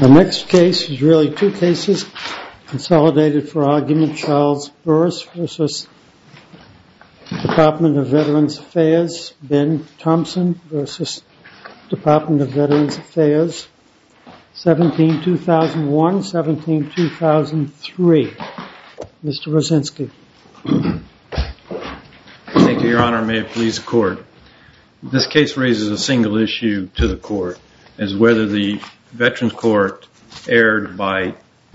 The next case is really two cases consolidated for argument. Charles Burris versus Department of Veterans Affairs. Ben Thompson versus Department of Veterans Affairs. 17-2001, 17-2003. Mr. Rosinski. Thank you, Your Honor. May it please the Court. This case raises a single issue to the Court, as whether the Veterans Court erred by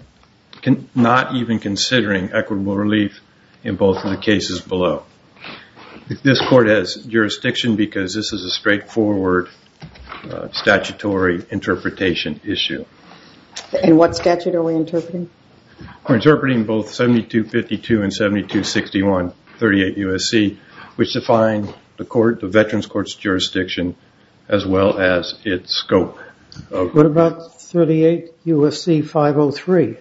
not even considering equitable relief in both of the cases below. This Court has jurisdiction because this is a straightforward statutory interpretation issue. And what statute are we interpreting? We're interpreting both 7252 and 7261, 38 U.S.C., which define the Veterans Court's jurisdiction as well as its scope. What about 38 U.S.C. 503?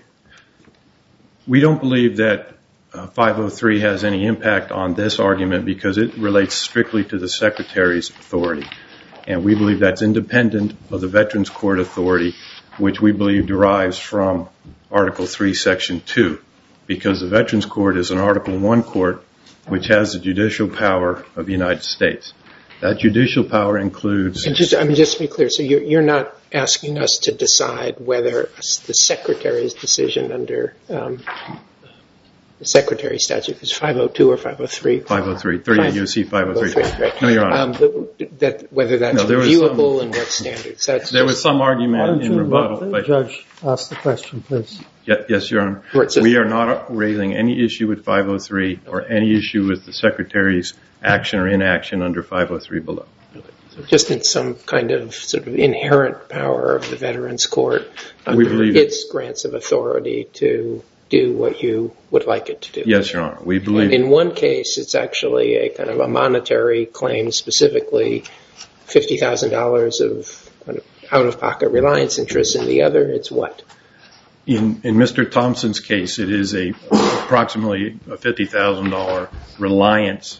We don't believe that 503 has any impact on this argument because it relates strictly to the Secretary's authority. And we believe that's independent of the Veterans Court authority, which we believe derives from Article 3, Section 2, because the Veterans Court is an Article 1 court which has the judicial power of the United States. That judicial power includes... Just to be clear, so you're not asking us to decide whether the Secretary's decision under the Secretary statute is 502 or 503? 503, 38 U.S.C. 503. Right. No, Your Honor. Whether that's reviewable and what standards. There was some argument in rebuttal. Let the judge ask the question, please. Yes, Your Honor. We are not raising any issue with 503 or any issue with the Secretary's action or inaction under 503 below. Just in some kind of sort of inherent power of the Veterans Court under its grants of authority to do what you would like it to do. Yes, Your Honor. We believe... And in one case, it's actually a kind of a monetary claim, specifically $50,000 of kind of out-of-pocket reliance interest. In the other, it's what? In Mr. Thompson's case, it is approximately a $50,000 reliance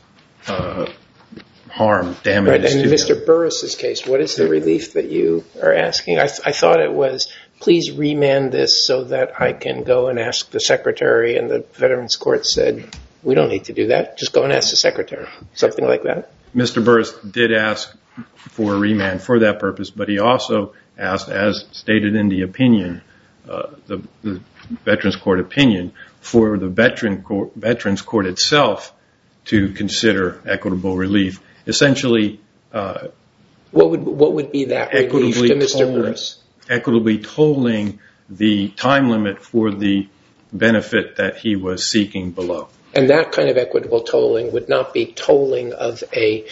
harm, damage. Right, and in Mr. Burris's case, what is the relief that you are asking? I thought it was, please remand this so that I can go and ask the Secretary, and the Veterans Court said, we don't need to do that, just go and ask the Secretary, something like that. Mr. Burris did ask for a remand for that purpose, but he also asked, as stated in the opinion, the Veterans Court opinion, for the Veterans Court itself to consider equitable relief. Essentially, what would be that relief to Mr. Burris? Equitably tolling the time limit for the benefit that he was seeking below. And that kind of equitable tolling would not be tolling of a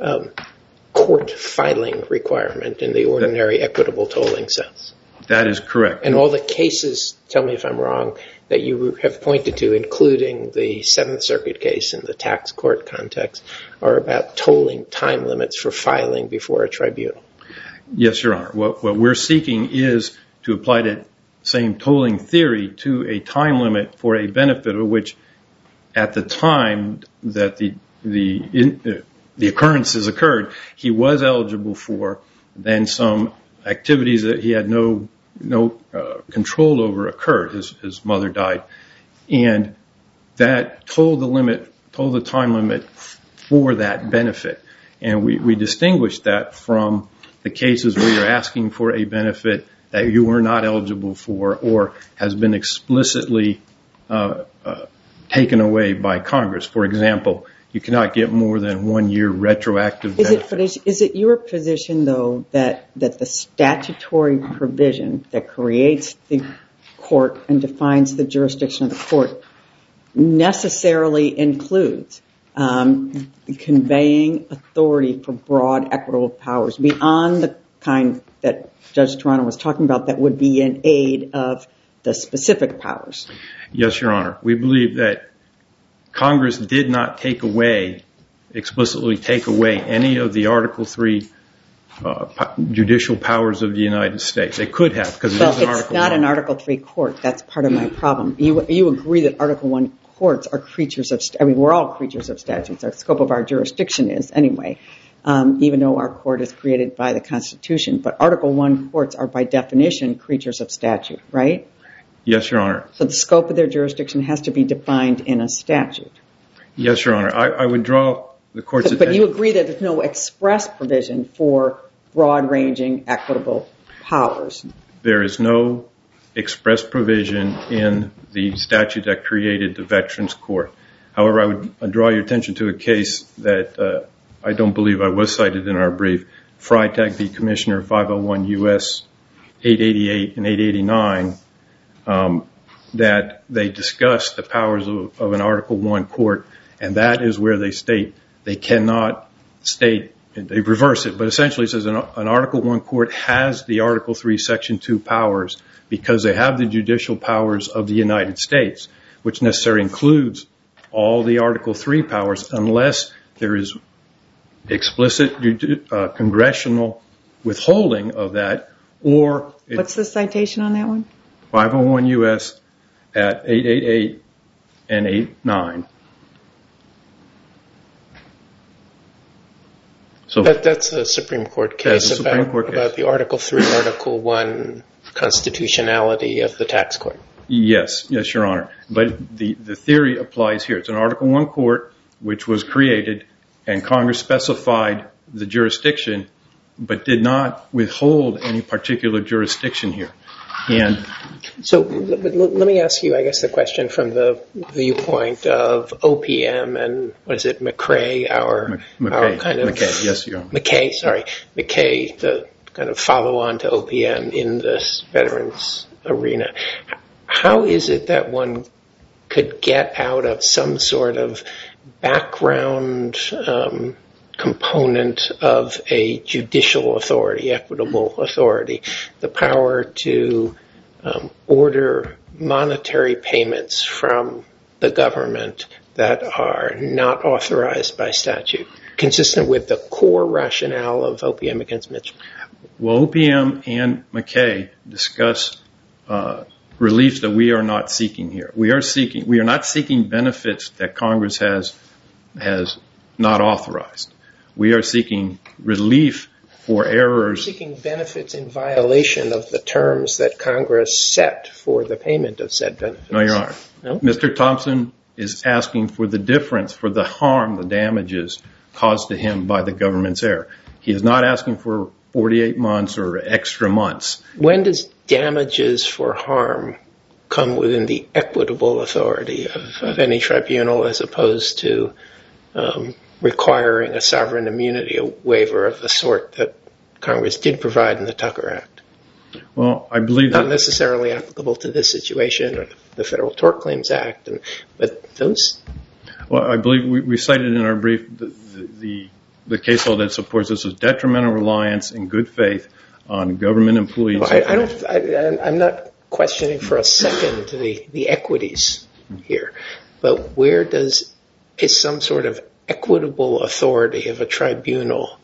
court filing requirement in the ordinary equitable tolling sense. That is correct. And all the cases, tell me if I'm wrong, that you have pointed to, including the Seventh Circuit case in the tax court context, are about tolling time limits for filing before a tribunal. Yes, Your Honor. What we're seeking is to apply that same tolling theory to a time limit for a benefit of which, at the time that the occurrences occurred, he was eligible for, then some activities that he had no control over occurred. His mother died. And that told the time limit for that benefit. And we distinguished that from the cases where you're asking for a benefit that you were not eligible for or has been explicitly taken away by Congress. For example, you cannot get more than 1 year retroactive benefit. Is it your position, though, that the statutory provision that creates the court and defines the jurisdiction of the court necessarily includes conveying authority for broad equitable powers beyond the kind that Judge Toronto was talking about that would be in aid of the specific powers? Yes, Your Honor. We believe that Congress did not explicitly take away any of the Article 3 judicial powers of the United States. They could have, because it is an Article 1. It's not an Article 3 court. That's part of my problem. You agree that Article 1 courts are creatures of, we're all creatures of statutes. The scope of our jurisdiction is, anyway. even though our court is created by the Constitution. But Article I courts are by definition creatures of statute, right? Yes, Your Honor. So the scope of their jurisdiction has to be defined in a statute. Yes, Your Honor. I would draw the court's attention. But you agree that there's no express provision for broad-ranging equitable powers? There is no express provision in the statute that created the Veterans Court. However, I would draw your attention to a case that I don't believe I was cited in our brief, Freitag v. Commissioner 501 U.S. 888 and 889, that they discuss the powers of an Article I court, and that is where they state they cannot state, they reverse it, but essentially it says an Article I court has the Article III Section 2 powers because they have the judicial powers of the United States, which necessarily includes all the Article III powers unless there is explicit congressional withholding of that, or... What's the citation on that one? 501 U.S. at 888 and 89. So that's a Supreme Court case about the Article III, Article I constitutionality of the tax court. Yes, Your Honor. But the theory applies here. It's an Article I court which was created, and Congress specified the jurisdiction, but did not withhold any particular jurisdiction here. And so let me ask you, I guess, the question from the viewpoint of OPM and, what is it, McCrae, McKay, yes, Your Honor. McKay, the kind of follow-on to OPM in this veterans arena. How is it that one could get out of some sort of background component of a judicial authority, equitable authority, the power to order monetary payments from the government that are not authorized by statute, consistent with the core rationale of OPM against Mitchell? Well, OPM and McKay discuss relief that we are not seeking here. We are not seeking benefits that Congress has not authorized. We are seeking relief for errors. We're seeking benefits in violation of the terms that Congress set for the payment of said benefits. No, Your Honor. No? Mr. Thompson is asking for the difference, for the harm, the damages caused to him by the government's error. He is not asking for 48 months or extra months. When does damages for harm come within the equitable authority of any tribunal as opposed to requiring a sovereign immunity waiver of the sort that Congress did provide in the Tucker Act? Well, I believe not necessarily applicable to this situation or the Federal Tort Claims Act, but those. Well, I believe we cited in our brief the case law that supports this as detrimental reliance in good faith on government employees. I'm not questioning for a second the equities here, but where is some sort of equitable authority of a tribunal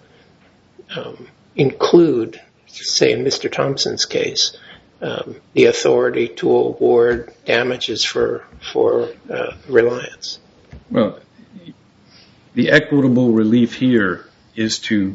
include, say in Mr. Thompson's case, the authority to award damages for reliance? Well, the equitable relief here is to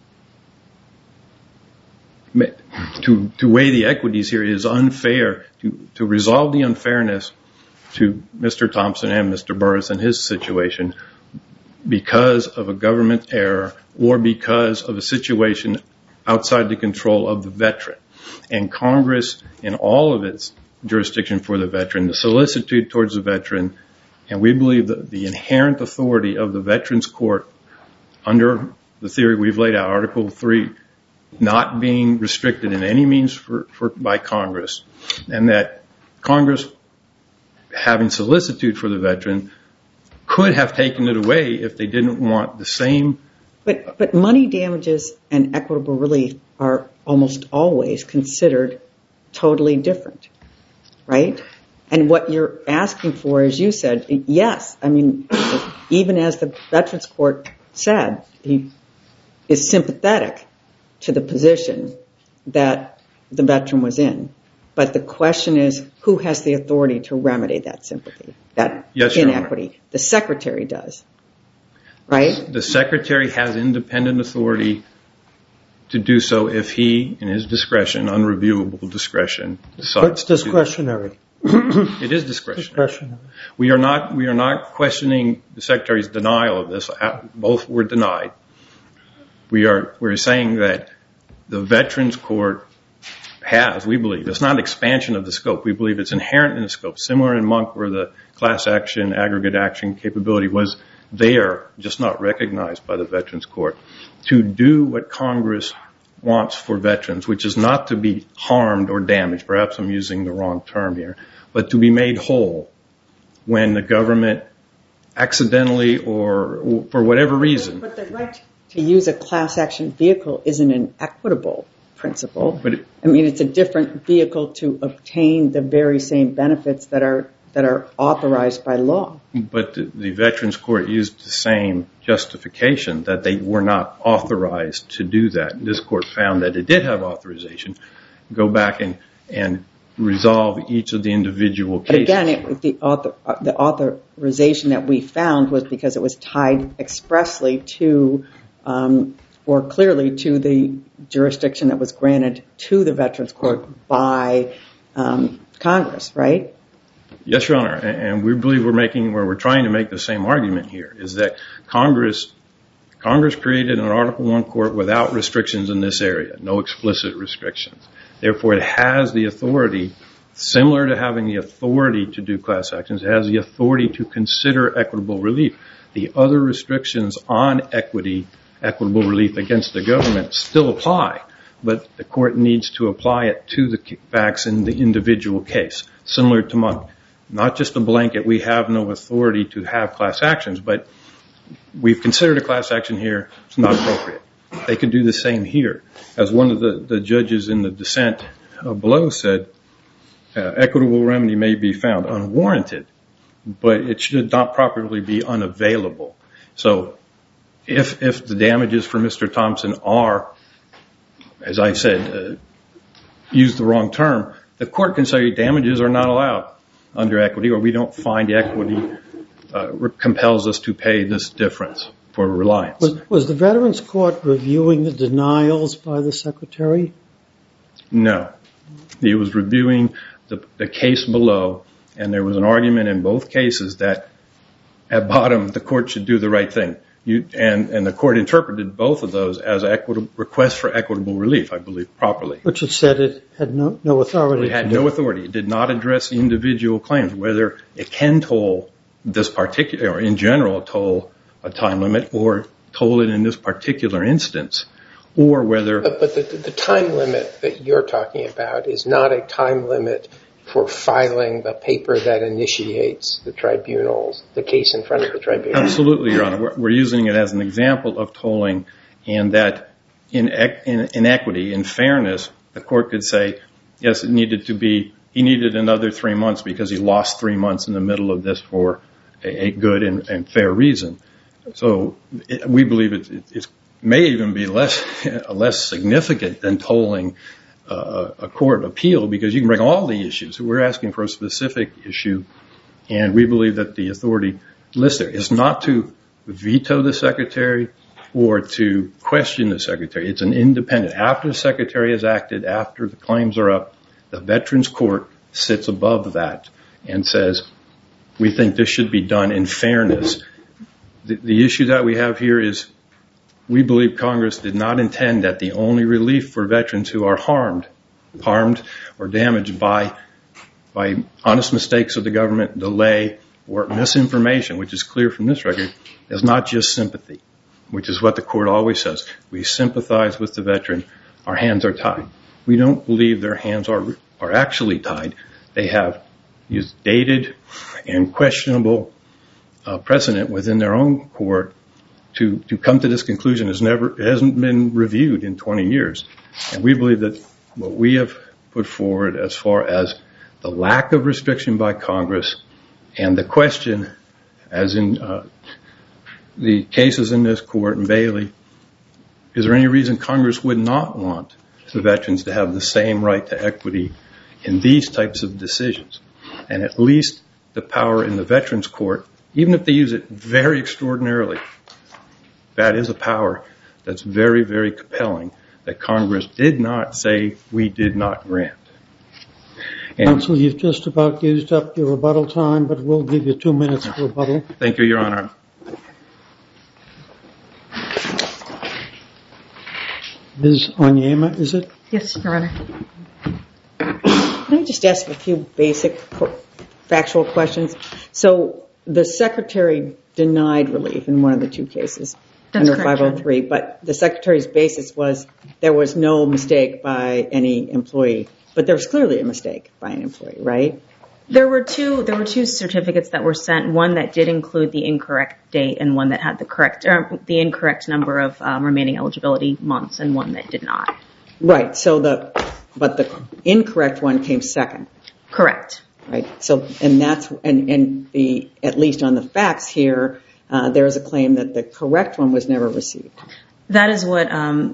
weigh the equities here. It is unfair to resolve the unfairness to Mr. Thompson and Mr. Burris in his situation because of a government error or because of a situation outside the control of the veteran. And Congress, in all of its jurisdiction for the veteran, the solicitude towards the veteran, and we believe that the inherent authority of the Veterans Court under the theory we've laid out, Article 3, not being restricted in any means by Congress, and that Congress, having solicitude for the veteran, could have taken it away if they didn't want the same. But money damages and equitable relief are almost always considered totally different, right? And what you're asking for, as you said, yes, I mean, even as the Veterans Court said, he is sympathetic to the position that the veteran was in. But the question is, who has the authority to remedy that sympathy, that inequity? The Secretary does. right? The Secretary has independent authority to do so if he, in his discretion, unreviewable discretion, decides It's discretionary. It is discretionary. We are not questioning the Secretary's denial of this. Both were denied. We're saying that the Veterans Court has, we believe, it's not an expansion of the scope. We believe it's inherent in the scope, similar in Monk where the class action, aggregate action capability was there, just not recognized by the Veterans Court, to do what Congress wants for veterans, which is not to be harmed or damaged. Perhaps I'm using the wrong term here, but to be made whole when the government accidentally or for whatever reason. But the right to use a class action vehicle isn't an equitable principle. It's a different vehicle to obtain the very same benefits that are authorized by law. But the Veterans Court used the same justification that they were not authorized to do that. This court found that it did have authorization. Go back and resolve each of the individual cases. But again, the authorization that we found was because it was tied expressly to or clearly to the jurisdiction that was granted to the Veterans Court by Congress, right? Yes, Your Honor, and we believe we're trying to make the same argument here, is that Congress created an Article I court without restrictions in this area, no explicit restrictions. Therefore, it has the authority, similar to having the authority to do class actions, it has the authority to consider equitable relief. The other restrictions on equitable relief against the government still apply, but the court needs to apply it to the facts in the individual case, similar to Monk. Not just a blanket, we have no authority to have class actions, but we've considered a class action here, it's not appropriate. They could do the same here. As one of the judges in the dissent below said, equitable remedy may be found unwarranted, but it should not properly be unavailable. So if the damages for Mr. Thompson are, as I said, use the wrong term, the court can say damages are not allowed under equity, or we don't find equity compels us to pay this difference for reliance. Was the Veterans Court reviewing the denials by the Secretary? No. He was reviewing the case below, and there was an argument in both cases that at bottom the court should do the right thing. And the court interpreted both of those as requests for equitable relief, I believe, properly. Which it said it had no authority. It had no authority. It did not address the individual claims, whether it can toll this particular, or in general toll a time limit, or toll it in this particular instance, or whether... But the time limit that you're talking about is not a time limit for filing the paper that initiates the tribunals, the case in front of the tribunal. Absolutely, Your Honor. We're using it as an example of tolling, and that in equity, in fairness, the court could say, yes, he needed another 3 months because he lost 3 months in the middle of this for a good and fair reason. So we believe it may even be less significant than tolling a court appeal, because you can bring all the issues. We're asking for a specific issue, and we believe that the authority listed is not to veto the Secretary or to question the Secretary. It's an independent. After the Secretary has acted, after the claims are up, the Veterans Court sits above that and says, we think this should be done in fairness. The issue that we have here is we believe Congress did not intend that the only relief for veterans who are harmed or damaged by honest mistakes of the government, delay, or misinformation, which is clear from this record, is not just sympathy, which is what the court always says. We sympathize with the veteran. Our hands are tied. We don't believe their hands are actually tied. They have used dated and questionable precedent within their own court to come to this conclusion. It hasn't been reviewed in 20 years. And we believe that what we have put forward as far as the lack of restriction by Congress and the question, as in the cases in this court in Bailey, is there any reason Congress would not want the veterans to have the same right to equity in these types of decisions? And at least the power in the Veterans Court, even if they use it very extraordinarily, that is a power that's very, very compelling that Congress did not say we did not grant. Counsel, you've just about used up your rebuttal time, but we'll give you 2 minutes for rebuttal. Thank you, Your Honor. Ms. Onyema, is it? Yes, Your Honor. Can I just ask a few basic factual questions? So the Secretary denied relief in one of the two cases under 503, but the Secretary's basis was there was no mistake by any employee. But there was clearly a mistake by an employee, right? There were two certificates that were sent. One that did include the incorrect date, and one that had the incorrect number of remaining eligibility months, and one that did not. Right. So but the incorrect one came second. Correct. Right. So at least on the facts here, there is a claim that the correct one was never received. That is what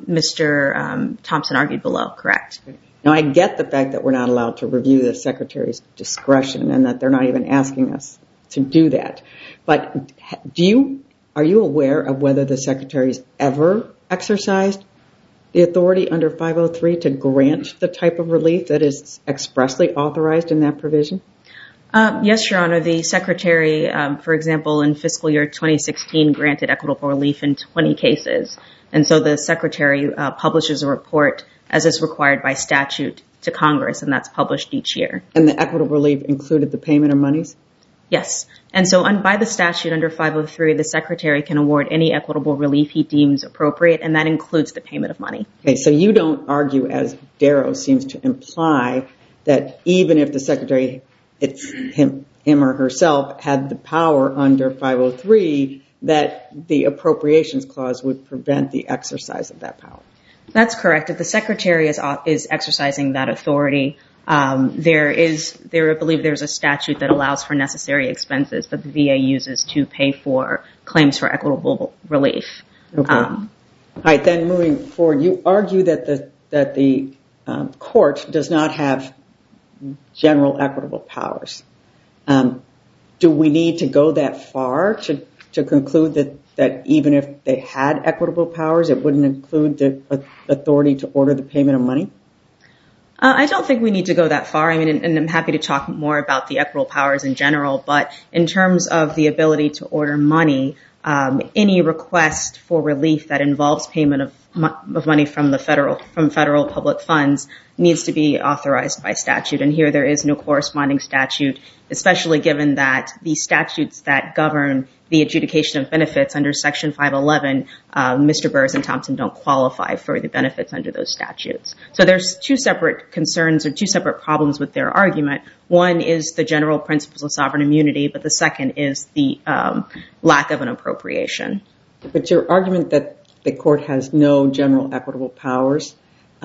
Mr. Thompson argued below. Correct. Now, I get the fact that we're not allowed to review the Secretary's discretion and that they're not even asking us to do that. But are you aware of whether the Secretary's ever exercised the authority under 503 to grant the type of relief that is expressly authorized in that provision? Yes, Your Honor. The Secretary, for example, in fiscal year 2016, granted equitable relief in 20 cases. And so the Secretary publishes a report as is required by statute to Congress, and that's published each year. And the equitable relief included the payment of monies? Yes. And so by the statute under 503, the Secretary can award any equitable relief he deems appropriate, and that includes the payment of money. Okay, so you don't argue, as Darrow seems to imply, that even if the Secretary, him or herself, had the power under 503, that the appropriations clause would prevent the exercise of that power? That's correct. If the Secretary is exercising that authority, I believe there's a statute that allows for necessary expenses that the VA uses to pay for claims for equitable relief. Okay. All right, then moving forward, you argue that the court does not have general equitable powers. Do we need to go that far to conclude that even if they had equitable powers, it wouldn't include the authority to order the payment of money? I don't think we need to go that far. I mean, and I'm happy to talk more about the equitable powers in general, but in terms of the ability to order money, any request for relief that involves payment of money from federal public funds needs to be authorized by statute. And here there is no corresponding statute, especially given that the statutes that govern the adjudication of benefits under Section 511, Mr. Burrs and Thompson don't qualify for the benefits under those statutes. So there's two separate concerns or two separate problems with their argument. One is the general principles of sovereign immunity, but the second is the lack of an appropriation. But your argument that the court has no general equitable powers,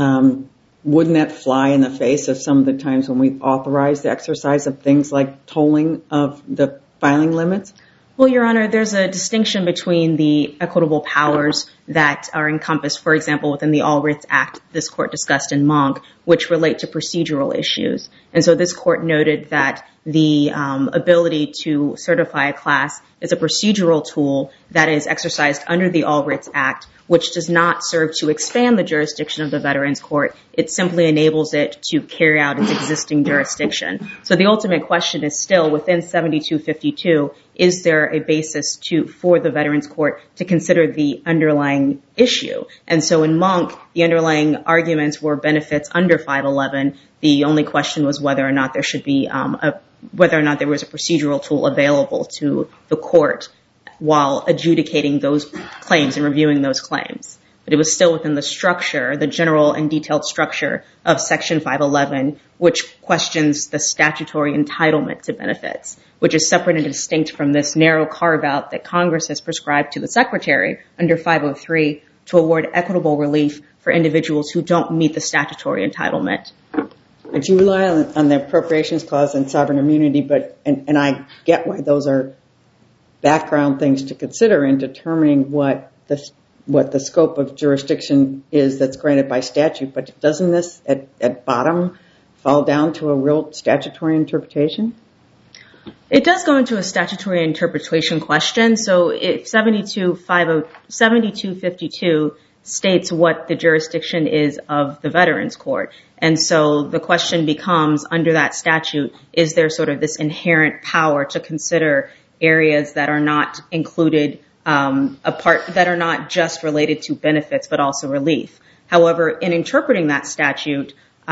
wouldn't that fly in the face of some of the times when we've authorized the exercise of things like tolling of the filing limits? Well, Your Honor, there's a distinction between the equitable powers that are encompassed, for example, within the All Writs Act this court discussed in Monk, which relate to procedural issues. And so this court noted that the ability to certify a class is a procedural tool that is exercised under the All Writs Act, which does not serve to expand the jurisdiction of the Veterans Court. It simply enables it to carry out its existing jurisdiction. So the ultimate question is still within 7252, is there a basis for the Veterans Court to consider the underlying issue? And so in Monk, the underlying arguments were benefits under 511. The only question was whether or not there should be whether or not there was a procedural tool available to the court while adjudicating those claims and reviewing those claims. But it was still within the structure, the general and detailed structure of Section 511, which questions the statutory entitlement to benefits, which is separate and distinct from this narrow carve-out that Congress has prescribed to the Secretary under 503 to award equitable relief for individuals who don't meet the statutory entitlement. But you rely on the appropriations clause and sovereign immunity, and I get why those are background things to consider in determining what the scope of jurisdiction is that's granted by statute. But doesn't this, at bottom, fall down to a real statutory interpretation? It does go into a statutory interpretation question. So if 7252 states what the jurisdiction is of the Veterans Court. And so the question becomes, under that statute, is there sort of this inherent power to consider areas that are not included, that are not just related to benefits, but also relief. However, in interpreting that statute,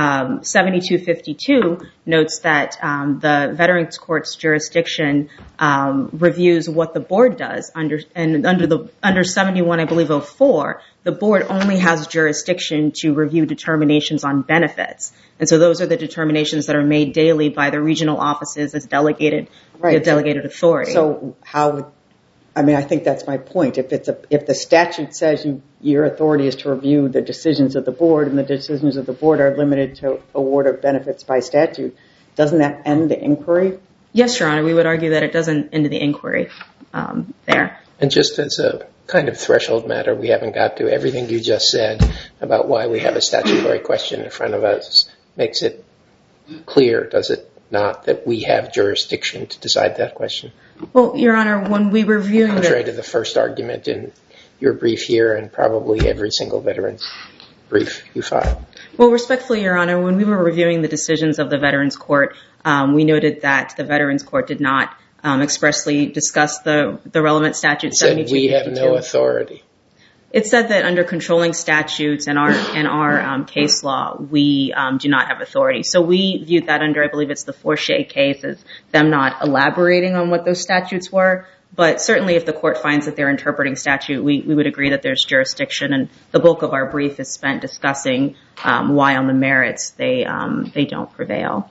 7252 notes that the Veterans Court's jurisdiction reviews what the board does. Under 71, I believe, 04, the board only has jurisdiction to review determinations on benefits. And so those are the determinations that are made daily by the regional offices as delegated authority. So I think that's my point. If the statute says your authority is to review the decisions of the board, and the decisions of the board are limited to award of benefits by statute, doesn't that end the inquiry? Yes, Your Honor. We would argue that it doesn't end the inquiry there. And just as a kind of threshold matter, we haven't got to everything you just said about why we have a statutory question in front of us makes it clear, does it not, that we have jurisdiction to decide that question? Well, Your Honor, when we were reviewing contrary to the first argument in your brief here and probably every single veteran's brief you filed. Well, respectfully, Your Honor, when we were reviewing the decisions of the Veterans Court, we noted that the Veterans Court did not expressly discuss the relevant statute. It said we have no authority. It said that under controlling statutes and our case law, we do not have authority. So we viewed that under, I believe it's the Forshea case, as them not elaborating on what those statutes were. But certainly if the court finds that they're interpreting statute, we would agree that there's jurisdiction. And the bulk of our brief is spent discussing why on the merits they don't prevail.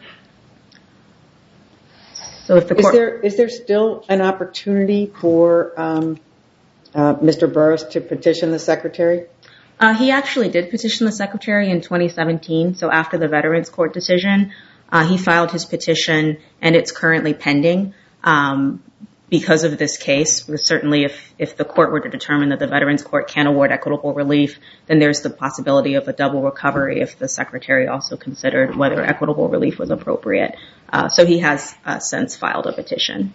So if the court... Is there still an opportunity for Mr. Burris to petition the Secretary? He actually did petition the Secretary in 2017. So after the Veterans Court decision, he filed his petition, and it's currently pending. Because of this case, certainly if the court were to determine that the Veterans Court can award equitable relief, then there's the possibility of a double recovery if the Secretary also considered whether equitable relief was appropriate. So he has since filed a petition.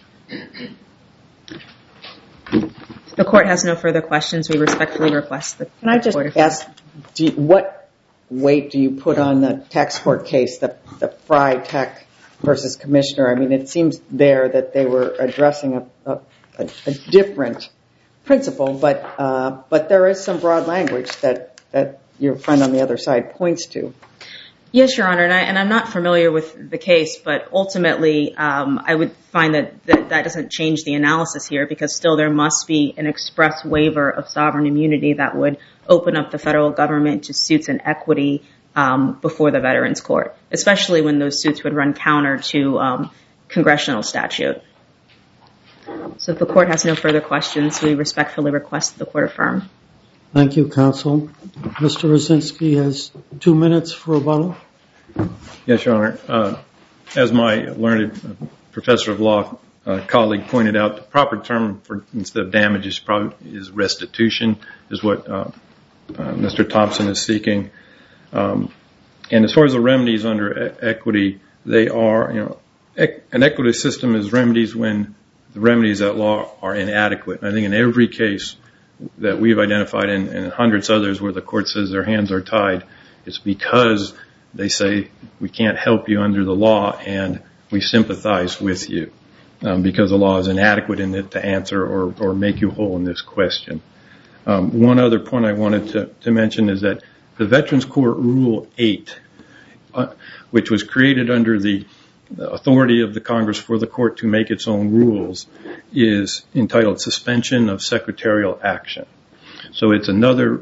If the court has no further questions, we respectfully request the court... Can I just ask, what weight do you put on the tax court case, the Fry Tech versus Commissioner? I mean, it seems there that they were addressing a different principle, but there is some broad language that your friend on the other side points to. Yes, Your Honor, and I'm not familiar with the case, but ultimately I would find that doesn't change the analysis here, because still there must be an express waiver of sovereign immunity that would open up the federal government to suits in equity before the Veterans Court, especially when those suits would run counter to congressional statute. So if the court has no further questions, we respectfully request that the court affirm. Thank you, counsel. Mr. Rosinski has 2 minutes for rebuttal. Yes, Your Honor. As my learned professor of law colleague pointed out, the proper term for instead of damages is restitution, is what Mr. Thompson is seeking. And as far as the remedies under equity, they are, an equity system is remedies when the remedies at law are inadequate. And I think in every case that we've identified and hundreds of others where the court says their hands are tied, it's because they say we can't help you under the law and we sympathize with you because the law is inadequate in it to answer or make you whole in this question. One other point I wanted to mention is that the Veterans Court Rule 8, which was created under the authority of the Congress for the court to make its own rules, is entitled Suspension of Secretarial Action. So it's another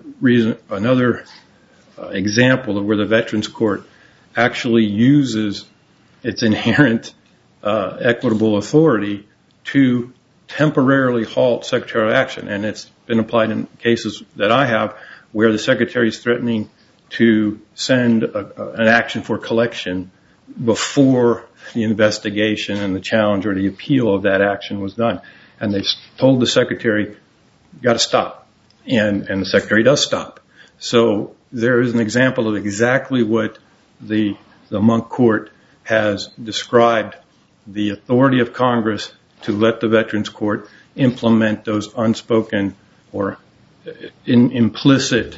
example of where the Veterans Court actually uses its inherent equitable authority to temporarily halt secretarial action. And it's been applied in cases that I have where the secretary is threatening to send an action for collection before the investigation and the challenge or the appeal of that action was done. And they told the secretary, you got to stop. And the secretary does stop. So there is an example of exactly what the Monk Court has described the authority of Congress to let the Veterans Court implement those unspoken or implicit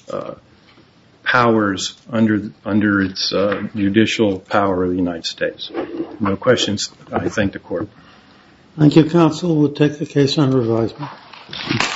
powers under its judicial power of the United States. No questions. I thank the Court. Thank you, Counsel. We'll take the case under advisement.